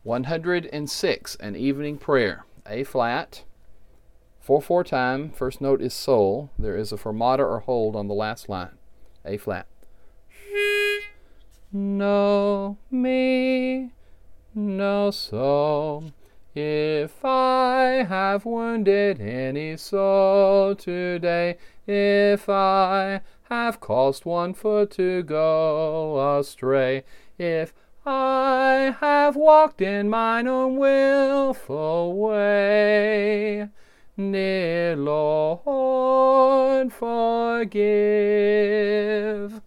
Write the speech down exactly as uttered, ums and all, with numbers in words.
one hundred six, an evening prayer. A flat, four four time. First note is sol. There is a fermata or hold on the last line. A flat. No, mi, no, sol. If I have wounded any soul today, if I have caused one foot to go astray, if I have walked in mine own willful way, dear Lord, forgive.